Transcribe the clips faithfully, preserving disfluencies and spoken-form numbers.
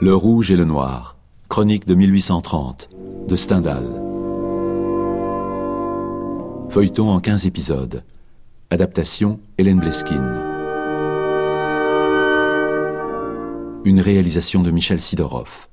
Le rouge et le noir, chronique de mille huit cent trente, de Stendhal. Feuilleton en quinze épisodes. Adaptation Hélène Bleskine. Une réalisation de Michel Sidorov.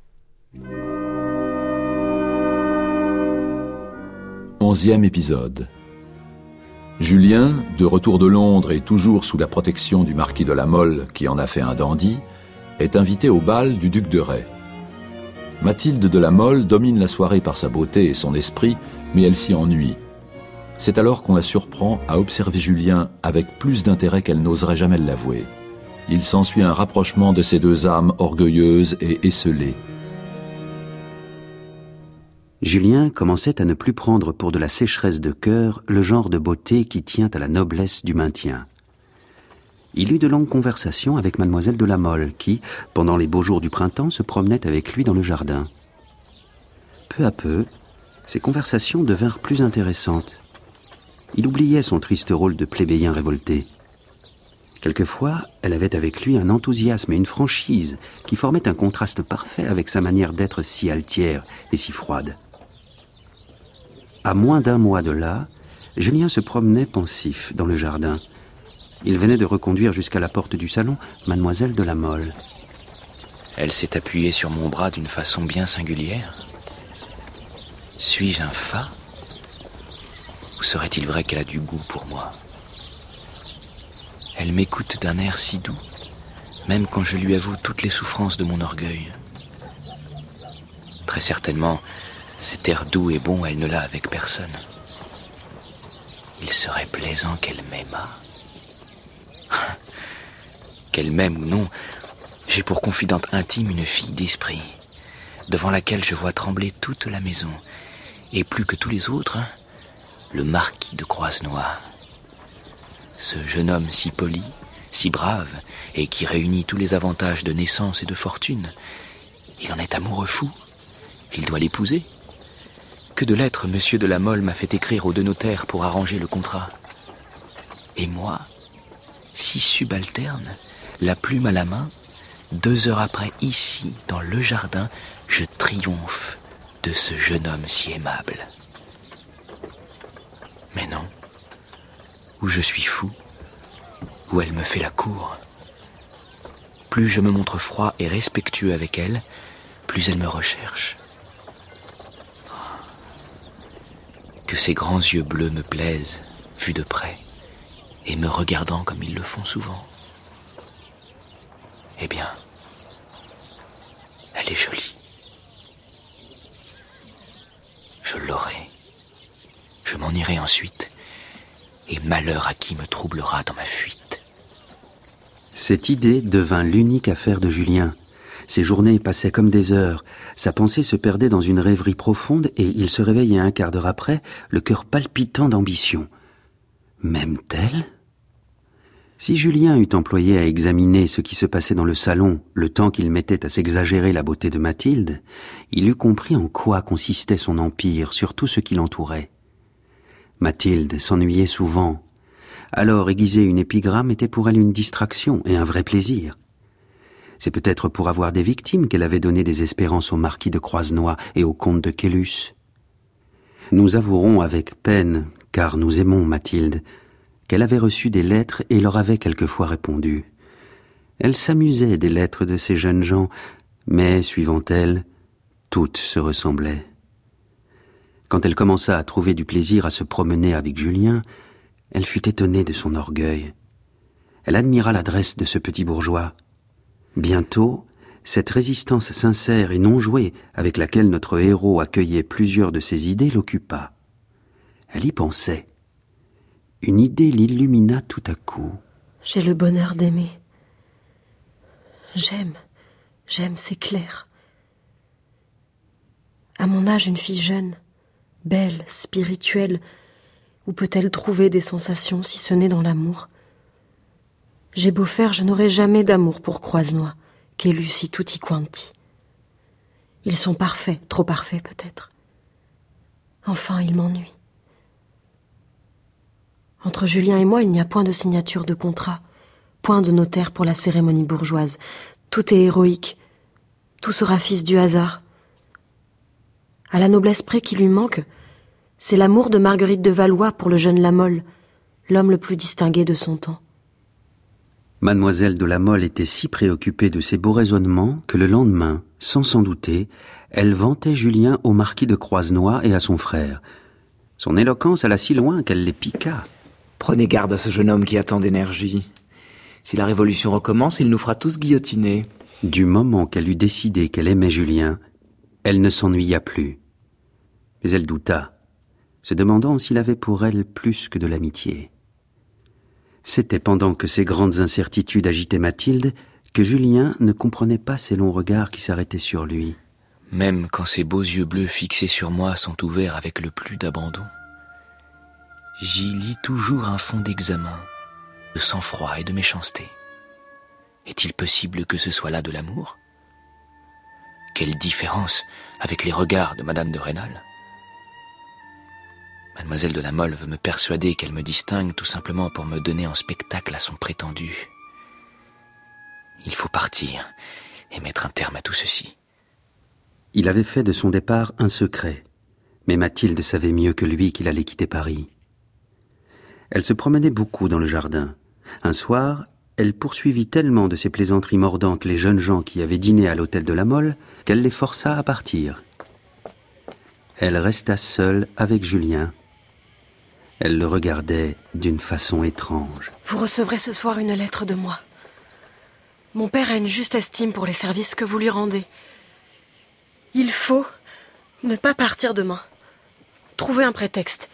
Onzième épisode. Julien, de retour de Londres et toujours sous la protection du marquis de La Mole, qui en a fait un dandy, est invité au bal du duc de Rai. Mathilde de La Mole domine la soirée par sa beauté et son esprit, mais elle s'y ennuie. C'est alors qu'on la surprend à observer Julien avec plus d'intérêt qu'elle n'oserait jamais l'avouer. Il s'ensuit un rapprochement de ces deux âmes orgueilleuses et esseulées. Julien commençait à ne plus prendre pour de la sécheresse de cœur le genre de beauté qui tient à la noblesse du maintien. Il eut de longues conversations avec mademoiselle de La Mole qui, pendant les beaux jours du printemps, se promenait avec lui dans le jardin. Peu à peu, ces conversations devinrent plus intéressantes. Il oubliait son triste rôle de plébéien révolté. Quelquefois, elle avait avec lui un enthousiasme et une franchise qui formaient un contraste parfait avec sa manière d'être si altière et si froide. À moins d'un mois de là, Julien se promenait pensif dans le jardin. Il venait de reconduire jusqu'à la porte du salon mademoiselle de La Mole. Elle s'est appuyée sur mon bras d'une façon bien singulière. Suis-je un fat ? Ou serait-il vrai qu'elle a du goût pour moi ? Elle m'écoute d'un air si doux, même quand je lui avoue toutes les souffrances de mon orgueil. Très certainement, cet air doux et bon, elle ne l'a avec personne. Il serait plaisant qu'elle m'aimât. Qu'elle m'aime ou non, j'ai pour confidente intime une fille d'esprit, devant laquelle je vois trembler toute la maison, et plus que tous les autres, le marquis de Croisenois. Ce jeune homme si poli, si brave, et qui réunit tous les avantages de naissance et de fortune, il en est amoureux fou. Il doit l'épouser. Que de lettres monsieur de La Mole m'a fait écrire aux deux notaires pour arranger le contrat. Et moi, si subalterne, la plume à la main, deux heures après, ici, dans le jardin, je triomphe de ce jeune homme si aimable. Mais non, ou je suis fou, ou elle me fait la cour. Plus je me montre froid et respectueux avec elle, plus elle me recherche. Que ses grands yeux bleus me plaisent, vus de près, et me regardant comme ils le font souvent. Eh bien, elle est jolie. Je l'aurai. Je m'en irai ensuite, et malheur à qui me troublera dans ma fuite. Cette idée devint l'unique affaire de Julien. Ses journées passaient comme des heures, sa pensée se perdait dans une rêverie profonde et il se réveillait un quart d'heure après, le cœur palpitant d'ambition. M'aime-t-elle ? Si Julien eût employé à examiner ce qui se passait dans le salon le temps qu'il mettait à s'exagérer la beauté de Mathilde, il eût compris en quoi consistait son empire sur tout ce qui l'entourait. Mathilde s'ennuyait souvent. Alors aiguiser une épigramme était pour elle une distraction et un vrai plaisir. C'est peut-être pour avoir des victimes qu'elle avait donné des espérances au marquis de Croisenois et au comte de Caylus. Nous avouerons avec peine, car nous aimons Mathilde, qu'elle avait reçu des lettres et leur avait quelquefois répondu. Elle s'amusait des lettres de ces jeunes gens, mais, suivant elle, toutes se ressemblaient. Quand elle commença à trouver du plaisir à se promener avec Julien, elle fut étonnée de son orgueil. Elle admira l'adresse de ce petit bourgeois. Bientôt, cette résistance sincère et non jouée avec laquelle notre héros accueillait plusieurs de ses idées l'occupa. Elle y pensait. Une idée l'illumina tout à coup. J'ai le bonheur d'aimer. J'aime, j'aime, c'est clair. À mon âge, une fille jeune, belle, spirituelle, où peut-elle trouver des sensations si ce n'est dans l'amour ? J'ai beau faire, je n'aurai jamais d'amour pour Croisenois, Caylus tutti quanti. Ils sont parfaits, trop parfaits peut-être. Enfin, ils m'ennuient. Entre Julien et moi, il n'y a point de signature de contrat, point de notaire pour la cérémonie bourgeoise. Tout est héroïque. tout sera fils du hasard. À la noblesse près qui lui manque, c'est l'amour de Marguerite de Valois pour le jeune La Mole, l'homme le plus distingué de son temps. Mademoiselle de La Mole était si préoccupée de ces beaux raisonnements que le lendemain, sans s'en douter, elle vantait Julien au marquis de Croisenois et à son frère. Son éloquence alla si loin qu'elle les piqua. Prenez garde à ce jeune homme qui a tant d'énergie. Si la révolution recommence, il nous fera tous guillotiner. Du moment qu'elle eut décidé qu'elle aimait Julien, elle ne s'ennuya plus. Mais elle douta, se demandant s'il avait pour elle plus que de l'amitié. C'était pendant que ces grandes incertitudes agitaient Mathilde que Julien ne comprenait pas ces longs regards qui s'arrêtaient sur lui. Même quand ses beaux yeux bleus fixés sur moi sont ouverts avec le plus d'abandon, j'y lis toujours un fond d'examen, de sang-froid et de méchanceté. Est-il possible que ce soit là de l'amour ? Quelle différence avec les regards de Madame de Rênal ? Mademoiselle de La Mole veut me persuader qu'elle me distingue tout simplement pour me donner en spectacle à son prétendu. Il faut partir et mettre un terme à tout ceci. Il avait fait de son départ un secret, mais Mathilde savait mieux que lui qu'il allait quitter Paris. Elle se promenait beaucoup dans le jardin. Un soir, elle poursuivit tellement de ses plaisanteries mordantes les jeunes gens qui avaient dîné à l'hôtel de La Mole qu'elle les força à partir. Elle resta seule avec Julien. Elle le regardait d'une façon étrange. Vous recevrez ce soir une lettre de moi. Mon père a une juste estime pour les services que vous lui rendez. Il faut ne pas partir demain. Trouvez un prétexte.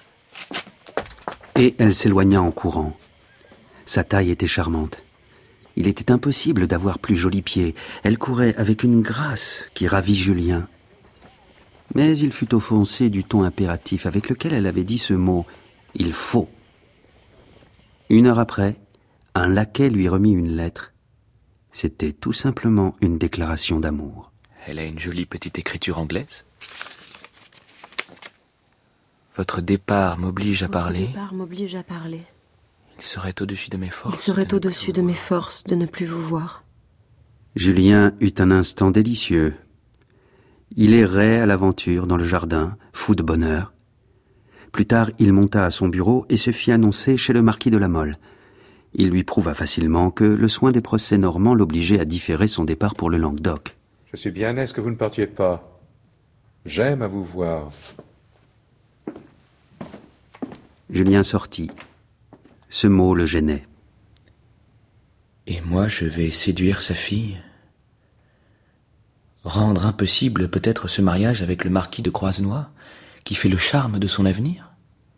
Et elle s'éloigna en courant. Sa taille était charmante. Il était impossible d'avoir plus jolis pieds. Elle courait avec une grâce qui ravit Julien. Mais il fut offensé du ton impératif avec lequel elle avait dit ce mot « il faut ». Une heure après, un laquais lui remit une lettre. C'était tout simplement une déclaration d'amour. Elle a une jolie petite écriture anglaise. Votre départ m'oblige à Votre parler. départ m'oblige à parler. Il serait au-dessus de mes forces. Il serait au-dessus de mes forces de ne plus vous voir. Julien eut un instant délicieux. Il errait à l'aventure dans le jardin, fou de bonheur. Plus tard, il monta à son bureau et se fit annoncer chez le marquis de La Mole. Il lui prouva facilement que le soin des procès normands l'obligeait à différer son départ pour le Languedoc. Je suis bien aise que vous ne partiez pas. J'aime à vous voir. Julien sortit. Ce mot le gênait. Et moi, je vais séduire sa fille ? Rendre impossible peut-être ce mariage avec le marquis de Croisenois, qui fait le charme de son avenir ?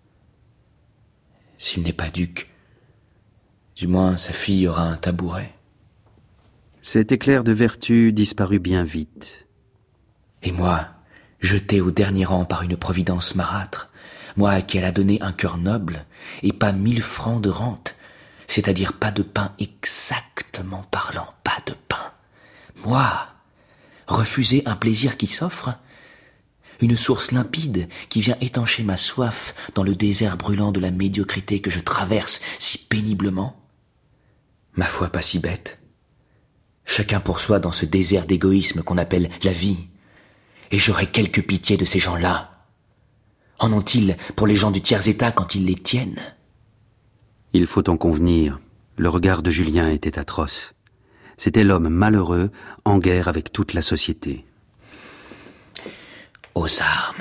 S'il n'est pas duc, du moins sa fille aura un tabouret. Cet éclair de vertu disparut bien vite. Et moi, jeté au dernier rang par une providence marâtre, moi à qui elle a donné un cœur noble et pas mille francs de rente, c'est-à-dire pas de pain exactement parlant, pas de pain. Moi, refuser un plaisir qui s'offre, une source limpide qui vient étancher ma soif dans le désert brûlant de la médiocrité que je traverse si péniblement. Ma foi, pas si bête. Chacun pour soi dans ce désert d'égoïsme qu'on appelle la vie. Et j'aurai quelque pitié de ces gens-là. En ont-ils pour les gens du tiers-état quand ils les tiennent ? Il faut en convenir, le regard de Julien était atroce. C'était l'homme malheureux, en guerre avec toute la société. Aux armes.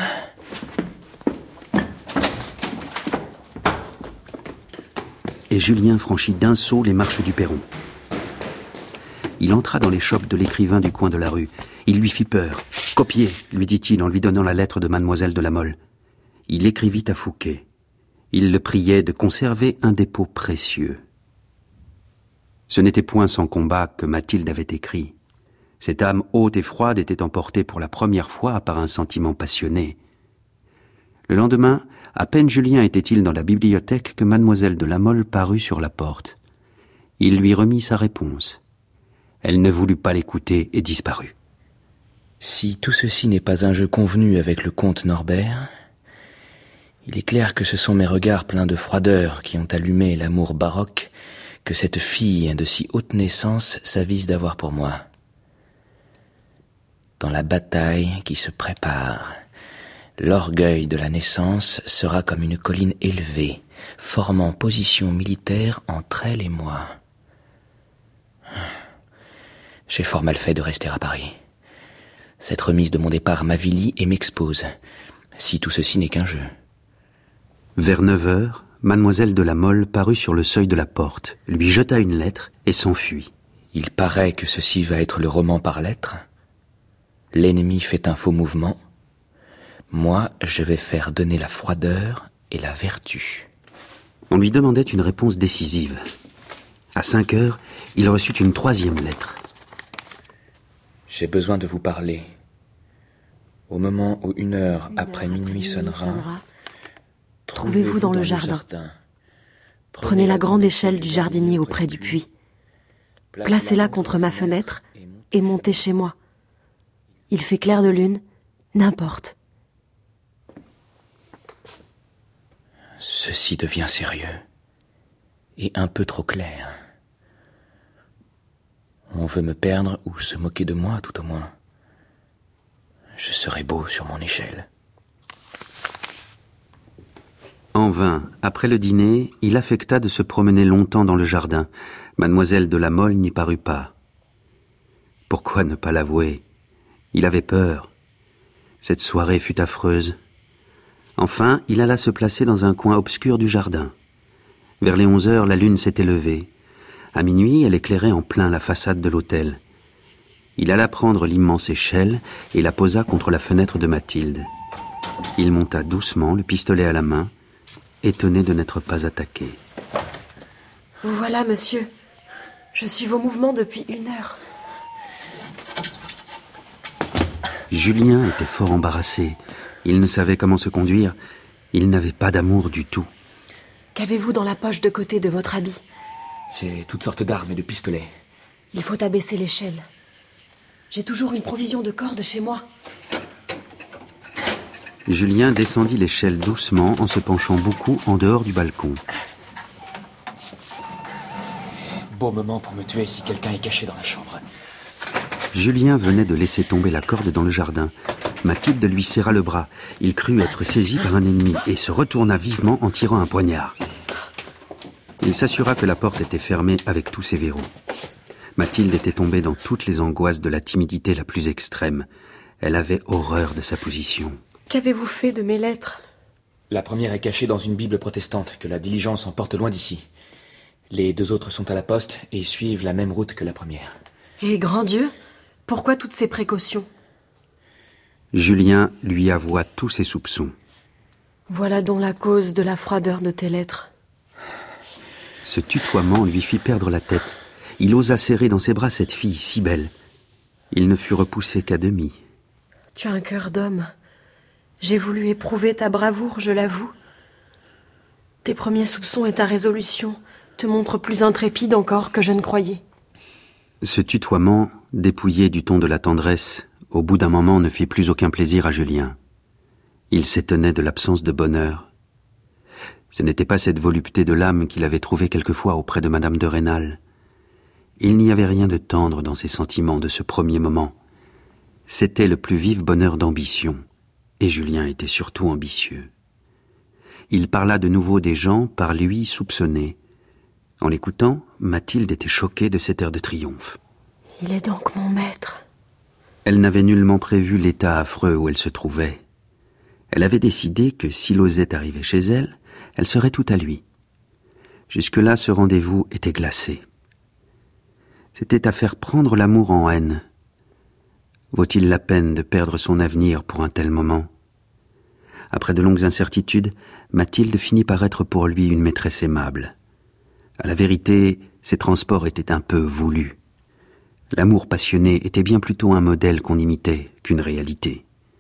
Et Julien franchit d'un saut les marches du perron. Il entra dans l'échoppe de l'écrivain du coin de la rue. Il lui fit peur. « Copiez !» lui dit-il en lui donnant la lettre de Mademoiselle de La Mole. Il écrivit à Fouquet. Il le priait de conserver un dépôt précieux. Ce n'était point sans combat que Mathilde avait écrit. Cette âme haute et froide était emportée pour la première fois par un sentiment passionné. Le lendemain, à peine Julien était-il dans la bibliothèque que Mademoiselle de La Mole parut sur la porte. Il lui remit sa réponse. Elle ne voulut pas l'écouter et disparut. Si tout ceci n'est pas un jeu convenu avec le comte Norbert, il est clair que ce sont mes regards pleins de froideur qui ont allumé l'amour baroque que cette fille de si haute naissance s'avise d'avoir pour moi. dans la bataille qui se prépare. L'orgueil de la naissance sera comme une colline élevée, formant position militaire entre elle et moi. J'ai fort mal fait de rester à Paris. Cette remise de mon départ m'avilit et m'expose, si tout ceci n'est qu'un jeu. Vers neuf heures, mademoiselle de la Mole parut sur le seuil de la porte, lui jeta une lettre et s'enfuit. Il paraît que ceci va être le roman par lettres. L'ennemi fait un faux mouvement. Moi, je vais faire donner la froideur et la vertu. On lui demandait une réponse décisive. À cinq heures, il reçut une troisième lettre. J'ai besoin de vous parler. Au moment où une heure Une après heure minuit après sonnera, sonnera, trouvez-vous dans le jardin. Prenez la grande échelle du jardinier auprès du puits. Placez-la contre ma fenêtre et montez chez moi. Il fait clair de lune, n'importe. Ceci devient sérieux et un peu trop clair. On veut me perdre ou se moquer de moi, tout au moins. Je serai beau sur mon échelle. En vain, après le dîner, il affecta de se promener longtemps dans le jardin. Mademoiselle de la Mole n'y parut pas. Pourquoi ne pas l'avouer? Il avait peur. Cette soirée fut affreuse. Enfin, il alla se placer dans un coin obscur du jardin. Vers les onze heures, la lune s'était levée. À minuit, elle éclairait en plein la façade de l'hôtel. Il alla prendre l'immense échelle et la posa contre la fenêtre de Mathilde. Il monta doucement, le pistolet à la main, étonné de n'être pas attaqué. Vous voilà, monsieur. Je suis vos mouvements depuis une heure. Julien était fort embarrassé. Il ne savait comment se conduire. Il n'avait pas d'amour du tout. Qu'avez-vous dans la poche de côté de votre habit? J'ai toutes sortes d'armes et de pistolets. Il faut abaisser l'échelle. J'ai toujours une provision de cordes chez moi. Julien descendit l'échelle doucement en se penchant beaucoup en dehors du balcon. Beau moment pour me tuer si quelqu'un est caché dans la chambre. Julien venait de laisser tomber la corde dans le jardin. Mathilde lui serra le bras. Il crut être saisi par un ennemi et se retourna vivement en tirant un poignard. Il s'assura que la porte était fermée avec tous ses verrous. Mathilde était tombée dans toutes les angoisses de la timidité la plus extrême. Elle avait horreur de sa position. Qu'avez-vous fait de mes lettres? La première est cachée dans une Bible protestante que la diligence emporte loin d'ici. Les deux autres sont à la poste et suivent la même route que la première. Et grand Dieu, pourquoi toutes ces précautions? Julien lui avoua tous ses soupçons. Voilà donc la cause de la froideur de tes lettres. Ce tutoiement lui fit perdre la tête. Il osa serrer dans ses bras cette fille si belle. Il ne fut repoussé qu'à demi. Tu as un cœur d'homme. J'ai voulu éprouver ta bravoure, je l'avoue. Tes premiers soupçons et ta résolution te montrent plus intrépide encore que je ne croyais. Ce tutoiement, dépouillé du ton de la tendresse, au bout d'un moment ne fit plus aucun plaisir à Julien. Il s'étonnait de l'absence de bonheur. Ce n'était pas cette volupté de l'âme qu'il avait trouvée quelquefois auprès de Madame de Rênal. Il n'y avait rien de tendre dans ses sentiments de ce premier moment. C'était le plus vif bonheur d'ambition, et Julien était surtout ambitieux. Il parla de nouveau des gens par lui soupçonnés. En l'écoutant, Mathilde était choquée de cet air de triomphe. Il est donc mon maître. Elle n'avait nullement prévu l'état affreux où elle se trouvait. Elle avait décidé que s'il osait arriver chez elle, elle serait tout à lui. Jusque-là, ce rendez-vous était glacé. C'était à faire prendre l'amour en haine. Vaut-il la peine de perdre son avenir pour un tel moment? Après de longues incertitudes, Mathilde finit par être pour lui une maîtresse aimable. À la vérité, ses transports étaient un peu voulus. L'amour passionné était bien plutôt un modèle qu'on imitait qu'une réalité.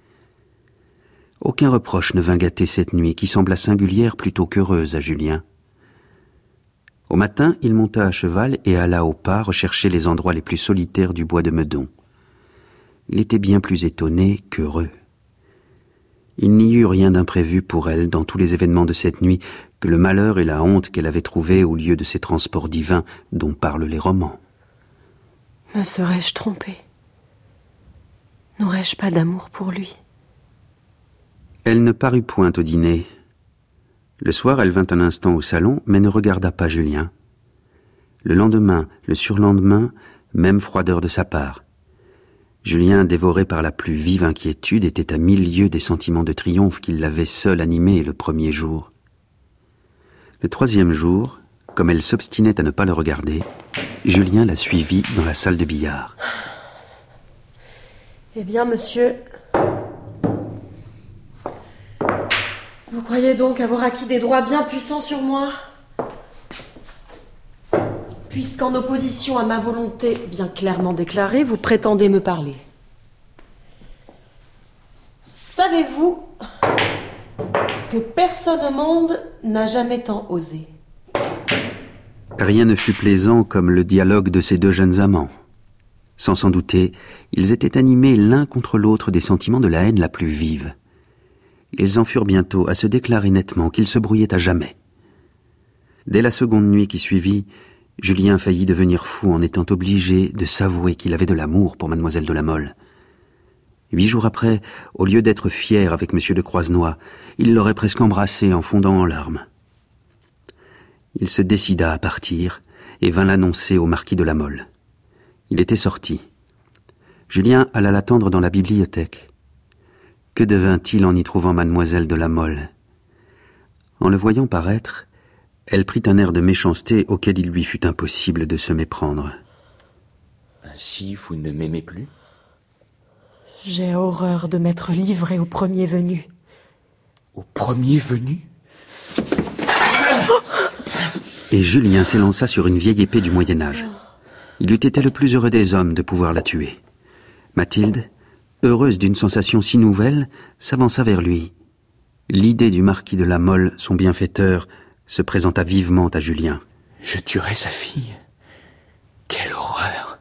Aucun reproche ne vint gâter cette nuit qui sembla singulière plutôt qu'heureuse à Julien. Au matin, il monta à cheval et alla au pas rechercher les endroits les plus solitaires du bois de Meudon. Il était bien plus étonné qu'heureux. Il n'y eut rien d'imprévu pour elle dans tous les événements de cette nuit que le malheur et la honte qu'elle avait trouvés au lieu de ces transports divins dont parlent les romans. Me serais-je trompée? N'aurais-je pas d'amour pour lui? Elle ne parut point au dîner. Le soir, elle vint un instant au salon, mais ne regarda pas Julien. Le lendemain, le surlendemain, même froideur de sa part. Julien, dévoré par la plus vive inquiétude, était à mille lieues des sentiments de triomphe qui l'avaient seul animé le premier jour. Le troisième jour, comme elle s'obstinait à ne pas le regarder, Julien la suivit dans la salle de billard. Eh bien, monsieur, vous croyez donc avoir acquis des droits bien puissants sur moi? Puisqu'en opposition à ma volonté bien clairement déclarée, vous prétendez me parler. Savez-vous que personne au monde n'a jamais tant osé? Rien ne fut plaisant comme le dialogue de ces deux jeunes amants. Sans s'en douter, ils étaient animés l'un contre l'autre des sentiments de la haine la plus vive. Ils en furent bientôt à se déclarer nettement qu'ils se brouillaient à jamais. Dès la seconde nuit qui suivit, Julien faillit devenir fou en étant obligé de s'avouer qu'il avait de l'amour pour mademoiselle de la Mole. Huit jours après, au lieu d'être fier avec monsieur de Croisenois, il l'aurait presque embrassé en fondant en larmes. Il se décida à partir et vint l'annoncer au marquis de la Mole. Il était sorti. Julien alla l'attendre dans la bibliothèque. Que devint-il en y trouvant mademoiselle de la Mole? En le voyant paraître, elle prit un air de méchanceté auquel il lui fut impossible de se méprendre. Ainsi, vous ne m'aimez plus? J'ai horreur de m'être livré au premier venu. Au premier venu? Et Julien s'élança sur une vieille épée du Moyen-Âge. Il eût été le plus heureux des hommes de pouvoir la tuer. Mathilde, heureuse d'une sensation si nouvelle, s'avança vers lui. L'idée du marquis de la Mole, son bienfaiteur, se présenta vivement à Julien. Je tuerai sa fille? Quelle horreur!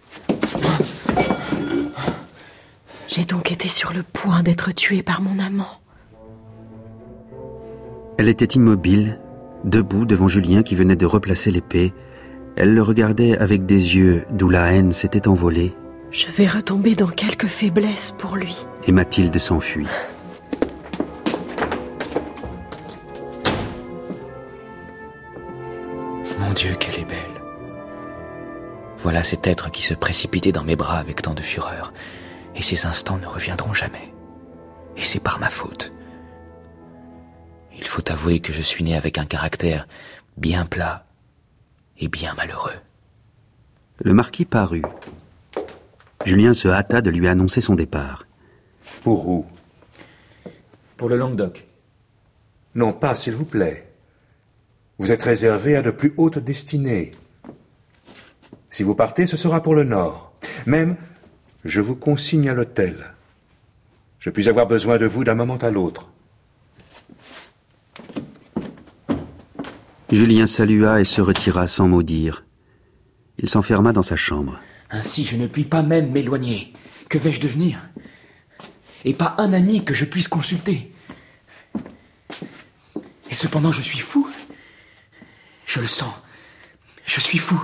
J'ai donc été sur le point d'être tuée par mon amant. Elle était immobile, debout devant Julien qui venait de replacer l'épée. Elle le regardait avec des yeux d'où la haine s'était envolée. Je vais retomber dans quelque faiblesse pour lui. Et Mathilde s'enfuit. Mon Dieu, qu'elle est belle. Voilà cet être qui se précipitait dans mes bras avec tant de fureur. Et ces instants ne reviendront jamais. Et c'est par ma faute. Il faut avouer que je suis né avec un caractère bien plat et bien malheureux. Le marquis parut. Julien se hâta de lui annoncer son départ. Pour où? Pour le Languedoc. Non pas, s'il vous plaît. Vous êtes réservé à de plus hautes destinées. Si vous partez, ce sera pour le Nord. Même, je vous consigne à l'hôtel. Je puis avoir besoin de vous d'un moment à l'autre. Julien salua et se retira sans mot dire. Il s'enferma dans sa chambre. Ainsi, je ne puis pas même m'éloigner. Que vais-je devenir? Et pas un ami que je puisse consulter. Et cependant, je suis fou. Je le sens. Je suis fou.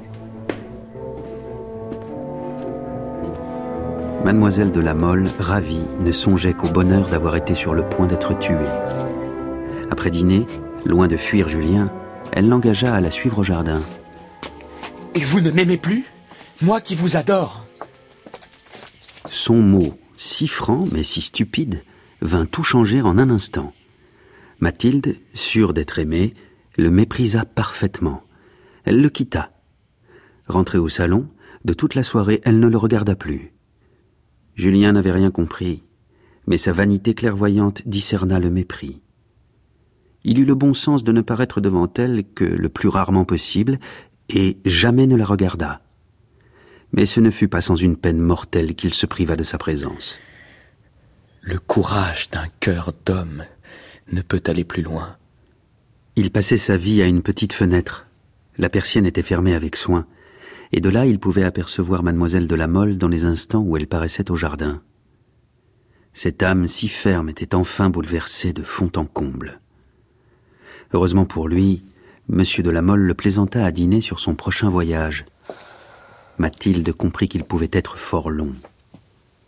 Mademoiselle de la Mole, ravie, ne songeait qu'au bonheur d'avoir été sur le point d'être tuée. Après dîner, loin de fuir Julien, elle l'engagea à la suivre au jardin. Et vous ne m'aimez plus? Moi qui vous adore. Son mot, si franc mais si stupide, vint tout changer en un instant. Mathilde, sûre d'être aimée, le méprisa parfaitement. Elle le quitta. Rentrée au salon, de toute la soirée, elle ne le regarda plus. Julien n'avait rien compris, mais sa vanité clairvoyante discerna le mépris. Il eut le bon sens de ne paraître devant elle que le plus rarement possible, et jamais ne la regarda. Mais ce ne fut pas sans une peine mortelle qu'il se priva de sa présence. Le courage d'un cœur d'homme ne peut aller plus loin. Il passait sa vie à une petite fenêtre. La persienne était fermée avec soin, et de là il pouvait apercevoir mademoiselle de la Mole dans les instants où elle paraissait au jardin. Cette âme si ferme était enfin bouleversée de fond en comble. Heureusement pour lui, monsieur de la Mole le plaisanta à dîner sur son prochain voyage. Mathilde comprit qu'il pouvait être fort long.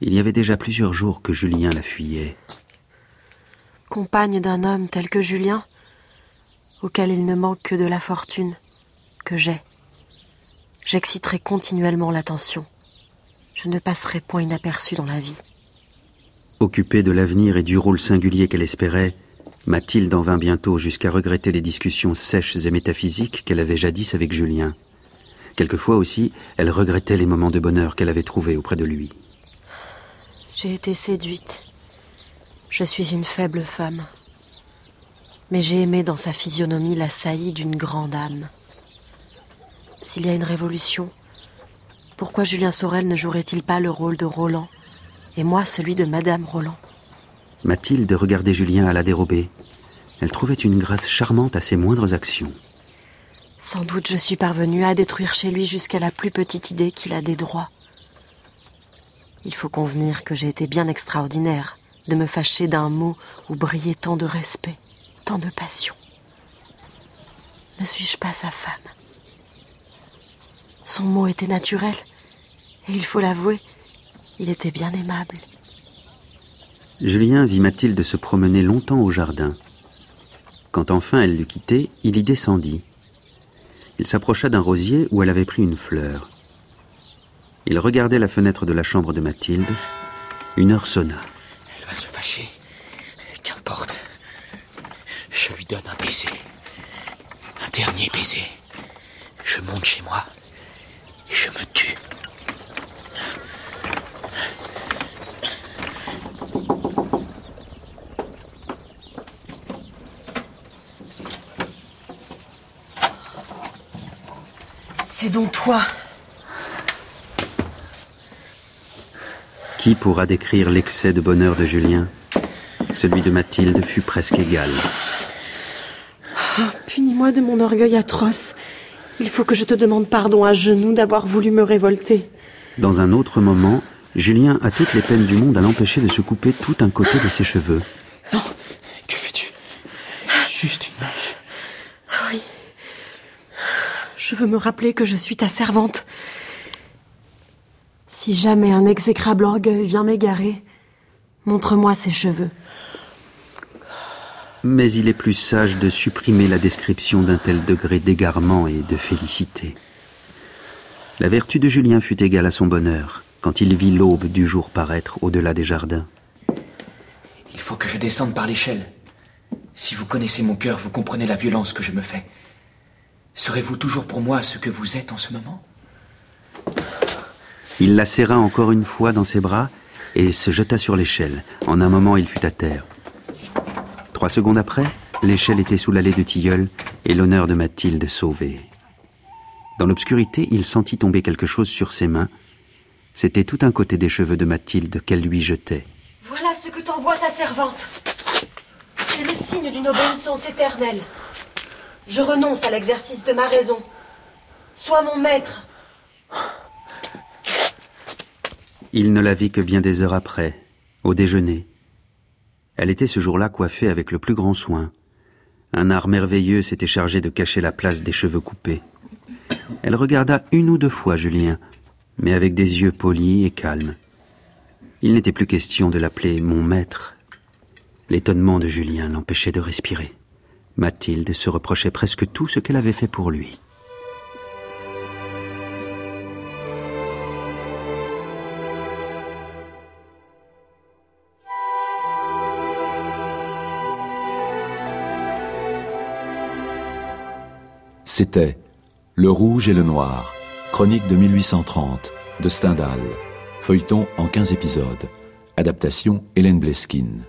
Il y avait déjà plusieurs jours que Julien la fuyait. Compagne d'un homme tel que Julien, auquel il ne manque que de la fortune que j'ai, j'exciterai continuellement l'attention. Je ne passerai point inaperçue dans la vie. Occupée de l'avenir et du rôle singulier qu'elle espérait, Mathilde en vint bientôt jusqu'à regretter les discussions sèches et métaphysiques qu'elle avait jadis avec Julien. Quelquefois aussi, elle regrettait les moments de bonheur qu'elle avait trouvés auprès de lui. J'ai été séduite. Je suis une faible femme. Mais j'ai aimé dans sa physionomie la saillie d'une grande âme. S'il y a une révolution, pourquoi Julien Sorel ne jouerait-il pas le rôle de Roland, et moi celui de Madame Roland? Mathilde regardait Julien à la dérobée. Elle trouvait une grâce charmante à ses moindres actions. Sans doute je suis parvenue à détruire chez lui jusqu'à la plus petite idée qu'il a des droits. Il faut convenir que j'ai été bien extraordinaire de me fâcher d'un mot où brillait tant de respect, tant de passion. Ne suis-je pas sa femme? Son mot était naturel, et il faut l'avouer, il était bien aimable. Julien vit Mathilde se promener longtemps au jardin. Quand enfin elle l'eut quitté, il y descendit. Il s'approcha d'un rosier où elle avait pris une fleur. Il regardait la fenêtre de la chambre de Mathilde. Une heure sonna. Elle va se fâcher. Qu'importe. Je lui donne un baiser. Un dernier baiser. Je monte chez moi et je me tue. C'est donc toi. Qui pourra décrire l'excès de bonheur de Julien? Celui de Mathilde fut presque égal. Oh, punis-moi de mon orgueil atroce. Il faut que je te demande pardon à genoux d'avoir voulu me révolter. Dans un autre moment, Julien a toutes les peines du monde à l'empêcher de se couper tout un côté de ses cheveux. Non, que fais-tu? Juste une mèche. Oui. Je veux me rappeler que je suis ta servante. Si jamais un exécrable orgueil vient m'égarer, montre-moi ses cheveux. Mais il est plus sage de supprimer la description d'un tel degré d'égarement et de félicité. La vertu de Julien fut égale à son bonheur quand il vit l'aube du jour paraître au-delà des jardins. Il faut que je descende par l'échelle. Si vous connaissez mon cœur, vous comprenez la violence que je me fais. Serez-vous toujours pour moi ce que vous êtes en ce moment? Il la serra encore une fois dans ses bras et se jeta sur l'échelle. En un moment, il fut à terre. Trois secondes après, l'échelle était sous l'allée de tilleul et l'honneur de Mathilde sauvé. Dans l'obscurité, il sentit tomber quelque chose sur ses mains. C'était tout un côté des cheveux de Mathilde qu'elle lui jetait. Voilà ce que t'envoie ta servante. C'est le signe d'une obéissance éternelle. Je renonce à l'exercice de ma raison. Sois mon maître. Il ne la vit que bien des heures après, au déjeuner. Elle était ce jour-là coiffée avec le plus grand soin. Un art merveilleux s'était chargé de cacher la place des cheveux coupés. Elle regarda une ou deux fois Julien, mais avec des yeux polis et calmes. Il n'était plus question de l'appeler « mon maître ». L'étonnement de Julien l'empêchait de respirer. Mathilde se reprochait presque tout ce qu'elle avait fait pour lui. C'était Le Rouge et le Noir, chronique de mille huit cent trente, de Stendhal, feuilleton en quinze épisodes, adaptation Hélène Bleskine.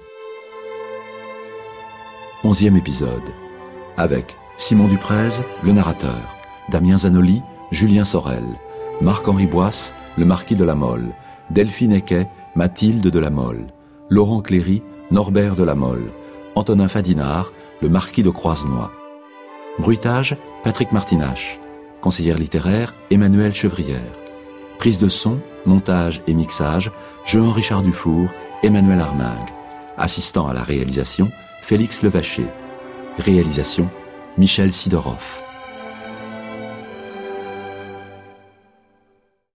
Onzième épisode, avec Simon Duprez, le narrateur, Damien Zanoli, Julien Sorel, Marc-Henri Boisse, le marquis de la Mole, Delphine Equet, Mathilde de la Mole, Laurent Cléry, Norbert de la Mole, Antonin Fadinard, le marquis de Croisenois. Bruitage, Patrick Martinache. Conseillère littéraire, Emmanuelle Chevrière. Prise de son, montage et mixage, Jean-Richard Dufour, Emmanuel Armingue. Assistant à la réalisation, Félix Levaché. Réalisation, Michel Sidorov.